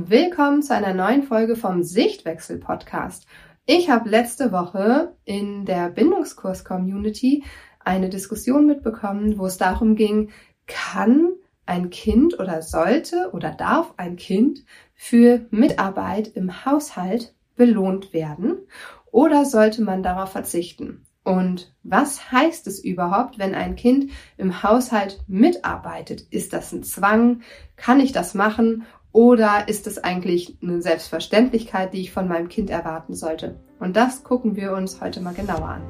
Willkommen zu einer neuen Folge vom Sichtwechsel-Podcast. Ich habe letzte Woche in der Bindungskurs-Community eine Diskussion mitbekommen, wo es darum ging, kann ein Kind oder sollte oder darf ein Kind für Mitarbeit im Haushalt belohnt werden oder sollte man darauf verzichten? Und was heißt es überhaupt, wenn ein Kind im Haushalt mitarbeitet? Ist das ein Zwang? Kann ich das machen? Oder ist es eigentlich eine Selbstverständlichkeit, die ich von meinem Kind erwarten sollte? Und das gucken wir uns heute mal genauer an.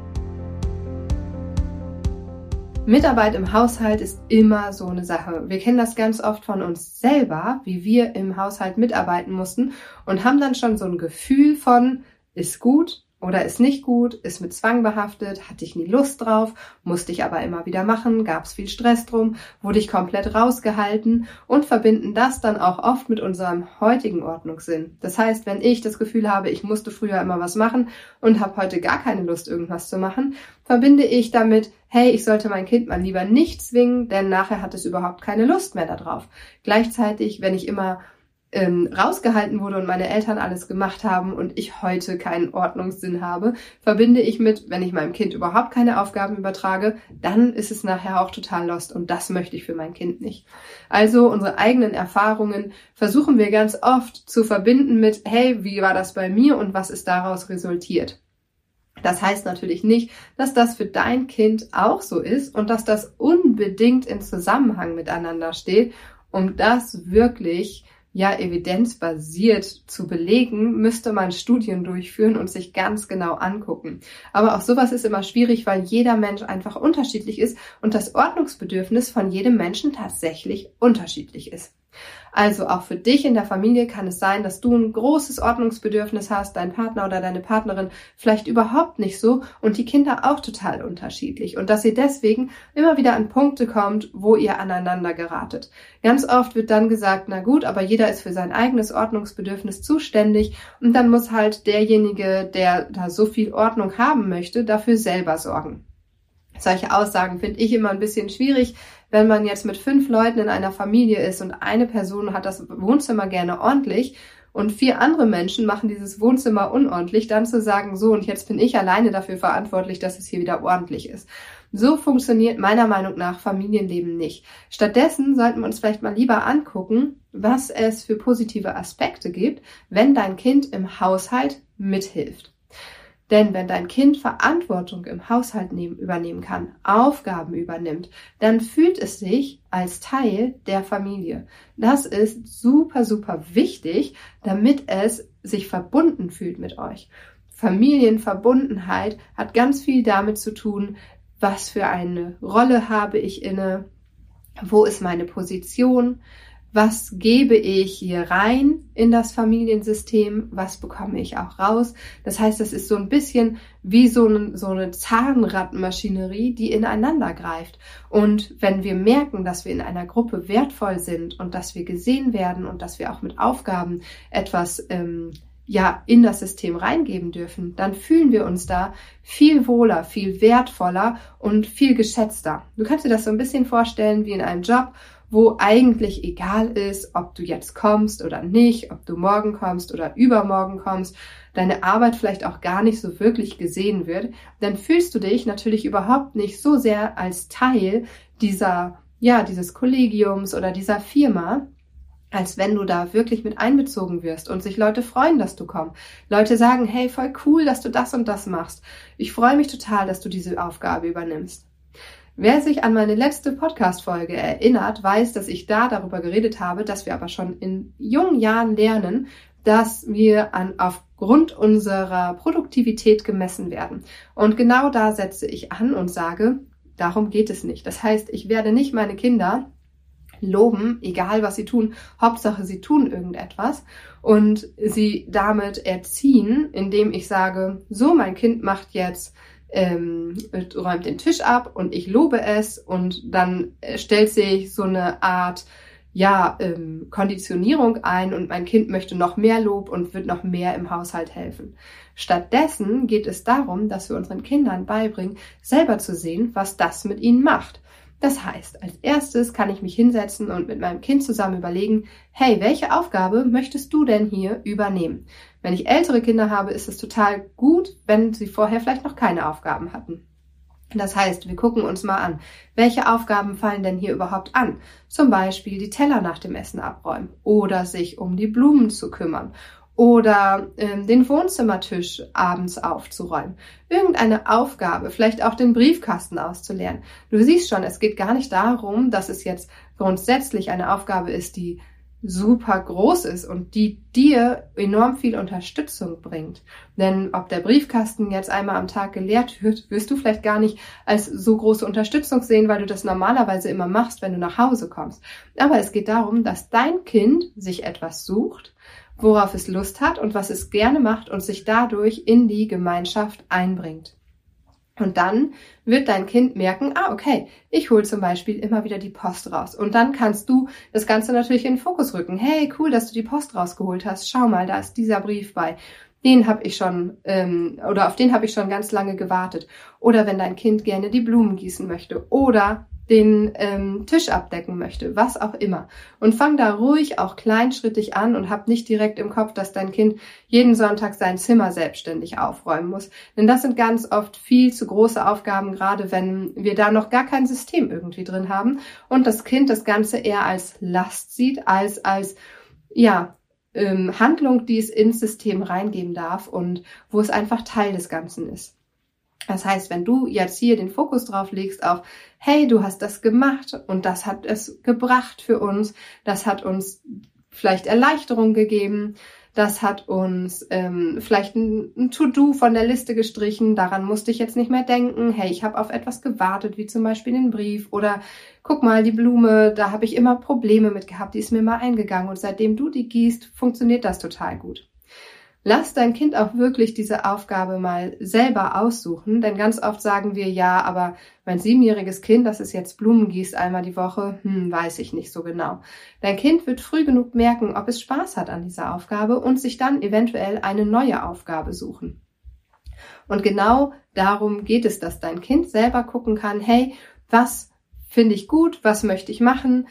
Mitarbeit im Haushalt ist immer so eine Sache. Wir kennen das ganz oft von uns selber, wie wir im Haushalt mitarbeiten mussten und haben dann schon so ein Gefühl von, ist gut oder ist nicht gut, ist mit Zwang behaftet, hatte ich nie Lust drauf, musste ich aber immer wieder machen, gab es viel Stress drum, wurde ich komplett rausgehalten und verbinden das dann auch oft mit unserem heutigen Ordnungssinn. Das heißt, wenn ich das Gefühl habe, ich musste früher immer was machen und habe heute gar keine Lust, irgendwas zu machen, verbinde ich damit, hey, ich sollte mein Kind mal lieber nicht zwingen, denn nachher hat es überhaupt keine Lust mehr darauf. Gleichzeitig, wenn ich immer rausgehalten wurde und meine Eltern alles gemacht haben und ich heute keinen Ordnungssinn habe, verbinde ich mit, wenn ich meinem Kind überhaupt keine Aufgaben übertrage, dann ist es nachher auch total lost und das möchte ich für mein Kind nicht. Also unsere eigenen Erfahrungen versuchen wir ganz oft zu verbinden mit, hey, wie war das bei mir und was ist daraus resultiert? Das heißt natürlich nicht, dass das für dein Kind auch so ist und dass das unbedingt in Zusammenhang miteinander steht, um das wirklich evidenzbasiert zu belegen, müsste man Studien durchführen und sich ganz genau angucken. Aber auch sowas ist immer schwierig, weil jeder Mensch einfach unterschiedlich ist und das Ordnungsbedürfnis von jedem Menschen tatsächlich unterschiedlich ist. Also auch für dich in der Familie kann es sein, dass du ein großes Ordnungsbedürfnis hast, dein Partner oder deine Partnerin vielleicht überhaupt nicht so und die Kinder auch total unterschiedlich und dass ihr deswegen immer wieder an Punkte kommt, wo ihr aneinander geratet. Ganz oft wird dann gesagt, na gut, aber jeder ist für sein eigenes Ordnungsbedürfnis zuständig und dann muss halt derjenige, der da so viel Ordnung haben möchte, dafür selber sorgen. Solche Aussagen finde ich immer ein bisschen schwierig, wenn man jetzt mit 5 Leuten in einer Familie ist und eine Person hat das Wohnzimmer gerne ordentlich und 4 andere Menschen machen dieses Wohnzimmer unordentlich, dann zu sagen, so und jetzt bin ich alleine dafür verantwortlich, dass es hier wieder ordentlich ist. So funktioniert meiner Meinung nach Familienleben nicht. Stattdessen sollten wir uns vielleicht mal lieber angucken, was es für positive Aspekte gibt, wenn dein Kind im Haushalt mithilft. Denn wenn dein Kind Verantwortung im Haushalt übernehmen kann, Aufgaben übernimmt, dann fühlt es sich als Teil der Familie. Das ist super, super wichtig, damit es sich verbunden fühlt mit euch. Familienverbundenheit hat ganz viel damit zu tun, was für eine Rolle habe ich inne, wo ist meine Position, was gebe ich hier rein in das Familiensystem, was bekomme ich auch raus. Das heißt, das ist so ein bisschen wie so eine Zahnradmaschinerie, die ineinander greift. Und wenn wir merken, dass wir in einer Gruppe wertvoll sind und dass wir gesehen werden und dass wir auch mit Aufgaben etwas in das System reingeben dürfen, dann fühlen wir uns da viel wohler, viel wertvoller und viel geschätzter. Du kannst dir das so ein bisschen vorstellen wie in einem Job, wo eigentlich egal ist, ob du jetzt kommst oder nicht, ob du morgen kommst oder übermorgen kommst, deine Arbeit vielleicht auch gar nicht so wirklich gesehen wird, dann fühlst du dich natürlich überhaupt nicht so sehr als Teil dieses Kollegiums oder dieser Firma, als wenn du da wirklich mit einbezogen wirst und sich Leute freuen, dass du kommst. Leute sagen, hey, voll cool, dass du das und das machst. Ich freue mich total, dass du diese Aufgabe übernimmst. Wer sich an meine letzte Podcast-Folge erinnert, weiß, dass ich da darüber geredet habe, dass wir aber schon in jungen Jahren lernen, dass wir aufgrund unserer Produktivität gemessen werden. Und genau da setze ich an und sage, darum geht es nicht. Das heißt, ich werde nicht meine Kinder loben, egal was sie tun, Hauptsache sie tun irgendetwas und sie damit erziehen, indem ich sage, so, mein Kind macht jetzt räumt den Tisch ab und ich lobe es und dann stellt sich so eine Art Konditionierung ein und mein Kind möchte noch mehr Lob und wird noch mehr im Haushalt helfen. Stattdessen geht es darum, dass wir unseren Kindern beibringen, selber zu sehen, was das mit ihnen macht. Das heißt, als erstes kann ich mich hinsetzen und mit meinem Kind zusammen überlegen, hey, welche Aufgabe möchtest du denn hier übernehmen? Wenn ich ältere Kinder habe, ist es total gut, wenn sie vorher vielleicht noch keine Aufgaben hatten. Das heißt, wir gucken uns mal an, welche Aufgaben fallen denn hier überhaupt an? Zum Beispiel die Teller nach dem Essen abräumen oder sich um die Blumen zu kümmern oder den Wohnzimmertisch abends aufzuräumen. Irgendeine Aufgabe, vielleicht auch den Briefkasten auszuleeren. Du siehst schon, es geht gar nicht darum, dass es jetzt grundsätzlich eine Aufgabe ist, die super groß ist und die dir enorm viel Unterstützung bringt. Denn ob der Briefkasten jetzt einmal am Tag geleert wird, wirst du vielleicht gar nicht als so große Unterstützung sehen, weil du das normalerweise immer machst, wenn du nach Hause kommst. Aber es geht darum, dass dein Kind sich etwas sucht, worauf es Lust hat und was es gerne macht und sich dadurch in die Gemeinschaft einbringt. Und dann wird dein Kind merken, okay, ich hole zum Beispiel immer wieder die Post raus. Und dann kannst du das Ganze natürlich in den Fokus rücken. Hey, cool, dass du die Post rausgeholt hast. Schau mal, da ist dieser Brief bei. Den habe ich schon, auf den habe ich schon ganz lange gewartet. Oder wenn dein Kind gerne die Blumen gießen möchte oder den Tisch abdecken möchte, was auch immer. Und fang da ruhig auch kleinschrittig an und hab nicht direkt im Kopf, dass dein Kind jeden Sonntag sein Zimmer selbstständig aufräumen muss. Denn das sind ganz oft viel zu große Aufgaben, gerade wenn wir da noch gar kein System irgendwie drin haben und das Kind das Ganze eher als Last sieht, als Handlung, die es ins System reingeben darf und wo es einfach Teil des Ganzen ist. Das heißt, wenn du jetzt hier den Fokus drauf legst auf, hey, du hast das gemacht und das hat es gebracht für uns, das hat uns vielleicht Erleichterung gegeben, das hat uns vielleicht ein To-Do von der Liste gestrichen, daran musste ich jetzt nicht mehr denken, hey, ich habe auf etwas gewartet, wie zum Beispiel den Brief oder guck mal, die Blume, da habe ich immer Probleme mit gehabt, die ist mir mal eingegangen und seitdem du die gießt, funktioniert das total gut. Lass dein Kind auch wirklich diese Aufgabe mal selber aussuchen, denn ganz oft sagen wir, ja, aber mein 7-jähriges Kind, das ist jetzt Blumen gießt einmal die Woche, weiß ich nicht so genau. Dein Kind wird früh genug merken, ob es Spaß hat an dieser Aufgabe und sich dann eventuell eine neue Aufgabe suchen. Und genau darum geht es, dass dein Kind selber gucken kann, hey, was finde ich gut, was möchte ich machen,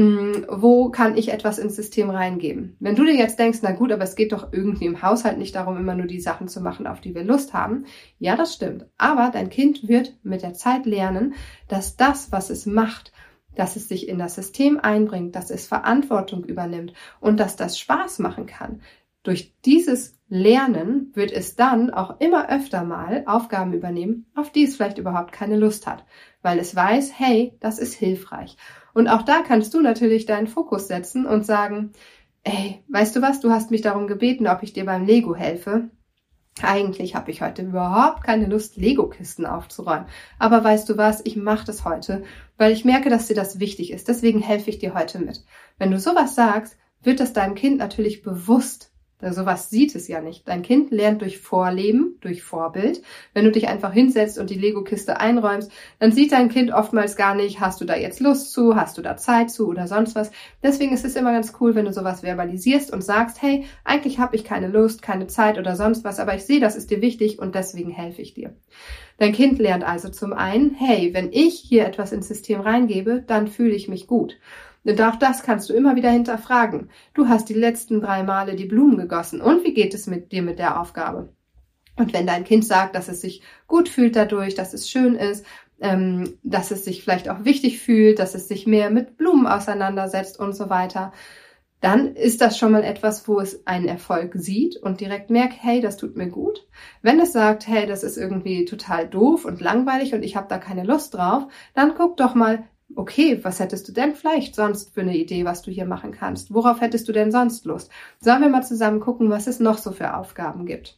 wo kann ich etwas ins System reingeben? Wenn du dir jetzt denkst, na gut, aber es geht doch irgendwie im Haushalt nicht darum, immer nur die Sachen zu machen, auf die wir Lust haben. Ja, das stimmt. Aber dein Kind wird mit der Zeit lernen, dass das, was es macht, dass es sich in das System einbringt, dass es Verantwortung übernimmt und dass das Spaß machen kann. Durch dieses Lernen wird es dann auch immer öfter mal Aufgaben übernehmen, auf die es vielleicht überhaupt keine Lust hat, weil es weiß, hey, das ist hilfreich. Und auch da kannst du natürlich deinen Fokus setzen und sagen, ey, weißt du was, du hast mich darum gebeten, ob ich dir beim Lego helfe. Eigentlich habe ich heute überhaupt keine Lust, Lego-Kisten aufzuräumen. Aber weißt du was, ich mache das heute, weil ich merke, dass dir das wichtig ist. Deswegen helfe ich dir heute mit. Wenn du sowas sagst, wird das deinem Kind natürlich bewusst. Sowas sieht es ja nicht. Dein Kind lernt durch Vorleben, durch Vorbild. Wenn du dich einfach hinsetzt und die Lego-Kiste einräumst, dann sieht dein Kind oftmals gar nicht, hast du da jetzt Lust zu, hast du da Zeit zu oder sonst was. Deswegen ist es immer ganz cool, wenn du sowas verbalisierst und sagst, hey, eigentlich habe ich keine Lust, keine Zeit oder sonst was, aber ich sehe, das ist dir wichtig und deswegen helfe ich dir. Dein Kind lernt also zum einen, hey, wenn ich hier etwas ins System reingebe, dann fühle ich mich gut. Und auch das kannst du immer wieder hinterfragen. Du hast die letzten 3 Male die Blumen gegossen. Und wie geht es mit dir mit der Aufgabe? Und wenn dein Kind sagt, dass es sich gut fühlt dadurch, dass es schön ist, dass es sich vielleicht auch wichtig fühlt, dass es sich mehr mit Blumen auseinandersetzt und so weiter, dann ist das schon mal etwas, wo es einen Erfolg sieht und direkt merkt, hey, das tut mir gut. Wenn es sagt, hey, das ist irgendwie total doof und langweilig und ich habe da keine Lust drauf, dann guck doch mal, okay, was hättest du denn vielleicht sonst für eine Idee, was du hier machen kannst? Worauf hättest du denn sonst Lust? Sollen wir mal zusammen gucken, was es noch so für Aufgaben gibt?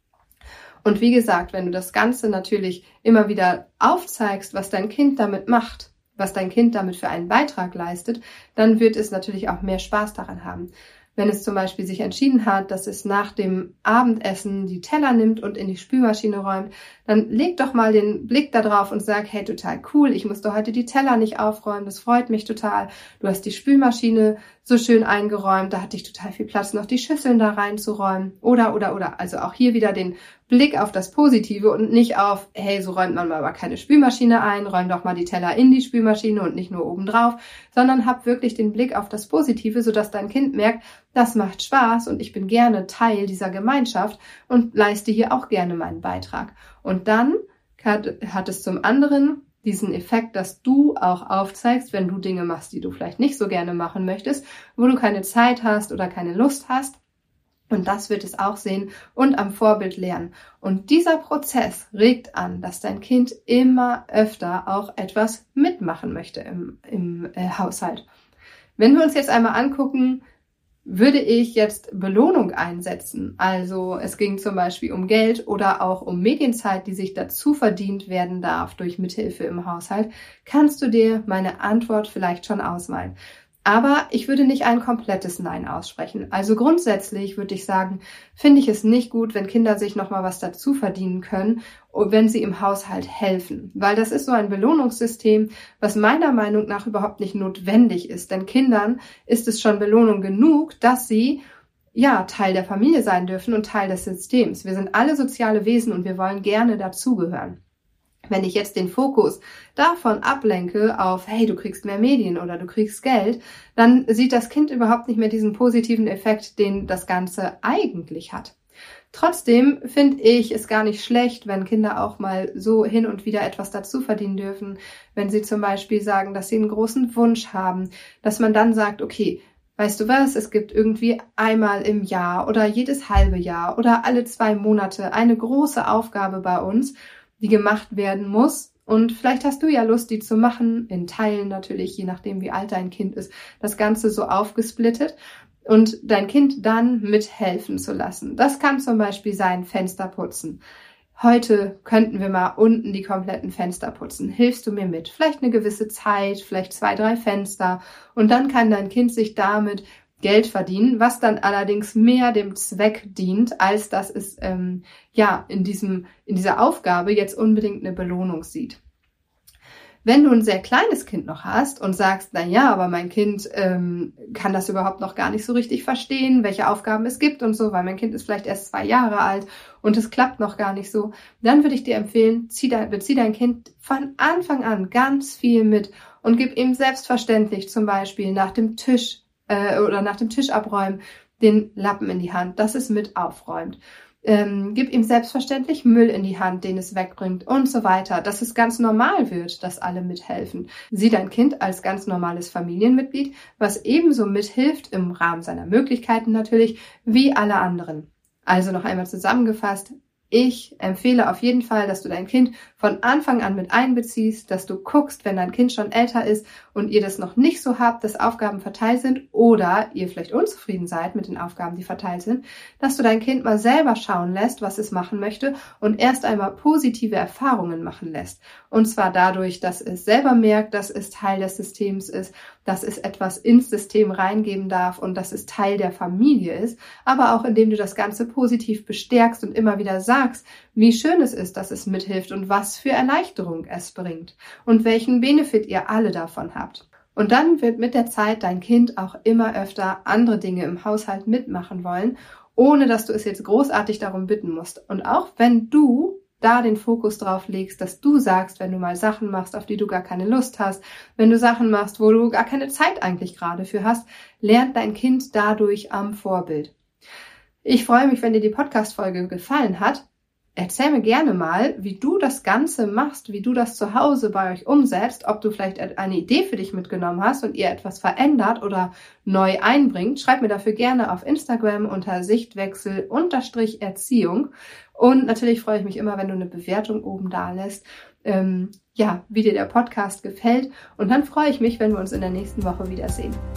Und wie gesagt, wenn du das Ganze natürlich immer wieder aufzeigst, was dein Kind damit macht, was dein Kind damit für einen Beitrag leistet, dann wird es natürlich auch mehr Spaß daran haben. Wenn es zum Beispiel sich entschieden hat, dass es nach dem Abendessen die Teller nimmt und in die Spülmaschine räumt, dann leg doch mal den Blick da drauf und sag, hey, total cool, ich musste heute die Teller nicht aufräumen, das freut mich total. Du hast die Spülmaschine so schön eingeräumt, da hatte ich total viel Platz, noch die Schüsseln da reinzuräumen. Oder. Also auch hier wieder den Blick auf das Positive und nicht auf, hey, so räumt man mal aber keine Spülmaschine ein, räum doch mal die Teller in die Spülmaschine und nicht nur obendrauf, sondern hab wirklich den Blick auf das Positive, sodass dein Kind merkt, das macht Spaß und ich bin gerne Teil dieser Gemeinschaft und leiste hier auch gerne meinen Beitrag. Und dann hat es zum anderen diesen Effekt, dass du auch aufzeigst, wenn du Dinge machst, die du vielleicht nicht so gerne machen möchtest, wo du keine Zeit hast oder keine Lust hast. Und das wird es auch sehen und am Vorbild lernen. Und dieser Prozess regt an, dass dein Kind immer öfter auch etwas mitmachen möchte im Haushalt. Wenn wir uns jetzt einmal angucken, würde ich jetzt Belohnung einsetzen, also es ging zum Beispiel um Geld oder auch um Medienzeit, die sich dazu verdient werden darf durch Mithilfe im Haushalt, kannst du dir meine Antwort vielleicht schon ausmalen. Aber ich würde nicht ein komplettes Nein aussprechen. Also grundsätzlich würde ich sagen, finde ich es nicht gut, wenn Kinder sich nochmal was dazu verdienen können, wenn sie im Haushalt helfen. Weil das ist so ein Belohnungssystem, was meiner Meinung nach überhaupt nicht notwendig ist. Denn Kindern ist es schon Belohnung genug, dass sie Teil der Familie sein dürfen und Teil des Systems. Wir sind alle soziale Wesen und wir wollen gerne dazugehören. Wenn ich jetzt den Fokus davon ablenke auf, hey, du kriegst mehr Medien oder du kriegst Geld, dann sieht das Kind überhaupt nicht mehr diesen positiven Effekt, den das Ganze eigentlich hat. Trotzdem finde ich es gar nicht schlecht, wenn Kinder auch mal so hin und wieder etwas dazu verdienen dürfen, wenn sie zum Beispiel sagen, dass sie einen großen Wunsch haben, dass man dann sagt, okay, weißt du was, es gibt irgendwie einmal im Jahr oder jedes halbe Jahr oder alle 2 Monate eine große Aufgabe bei uns, die gemacht werden muss. Und vielleicht hast du ja Lust, die zu machen, in Teilen natürlich, je nachdem wie alt dein Kind ist, das Ganze so aufgesplittet und dein Kind dann mithelfen zu lassen. Das kann zum Beispiel sein, Fenster putzen. Heute könnten wir mal unten die kompletten Fenster putzen. Hilfst du mir mit? Vielleicht eine gewisse Zeit, vielleicht 2, 3 Fenster. Und dann kann dein Kind sich damit Geld verdienen, was dann allerdings mehr dem Zweck dient, als dass es in dieser Aufgabe jetzt unbedingt eine Belohnung sieht. Wenn du ein sehr kleines Kind noch hast und sagst, aber mein Kind kann das überhaupt noch gar nicht so richtig verstehen, welche Aufgaben es gibt und so, weil mein Kind ist vielleicht erst 2 Jahre alt und es klappt noch gar nicht so, dann würde ich dir empfehlen, bezieh dein Kind von Anfang an ganz viel mit und gib ihm selbstverständlich zum Beispiel nach dem Tisch abräumen den Lappen in die Hand, dass es mit aufräumt. Gib ihm selbstverständlich Müll in die Hand, den es wegbringt und so weiter, dass es ganz normal wird, dass alle mithelfen. Sieh dein Kind als ganz normales Familienmitglied, was ebenso mithilft, im Rahmen seiner Möglichkeiten natürlich, wie alle anderen. Also noch einmal zusammengefasst, ich empfehle auf jeden Fall, dass du dein Kind von Anfang an mit einbeziehst, dass du guckst, wenn dein Kind schon älter ist und ihr das noch nicht so habt, dass Aufgaben verteilt sind oder ihr vielleicht unzufrieden seid mit den Aufgaben, die verteilt sind, dass du dein Kind mal selber schauen lässt, was es machen möchte und erst einmal positive Erfahrungen machen lässt. Und zwar dadurch, dass es selber merkt, dass es Teil des Systems ist, dass es etwas ins System reingeben darf und dass es Teil der Familie ist, aber auch indem du das Ganze positiv bestärkst und immer wieder sagst, wie schön es ist, dass es mithilft und was für Erleichterung es bringt und welchen Benefit ihr alle davon habt. Und dann wird mit der Zeit dein Kind auch immer öfter andere Dinge im Haushalt mitmachen wollen, ohne dass du es jetzt großartig darum bitten musst. Und auch wenn du da den Fokus drauf legst, dass du sagst, wenn du mal Sachen machst, auf die du gar keine Lust hast, wenn du Sachen machst, wo du gar keine Zeit eigentlich gerade für hast, lernt dein Kind dadurch am Vorbild. Ich freue mich, wenn dir die Podcast-Folge gefallen hat. Erzähl mir gerne mal, wie du das Ganze machst, wie du das zu Hause bei euch umsetzt, ob du vielleicht eine Idee für dich mitgenommen hast und ihr etwas verändert oder neu einbringt. Schreib mir dafür gerne auf Instagram unter Sichtwechsel_Erziehung. Und natürlich freue ich mich immer, wenn du eine Bewertung oben da lässt, wie dir der Podcast gefällt. Und dann freue ich mich, wenn wir uns in der nächsten Woche wiedersehen.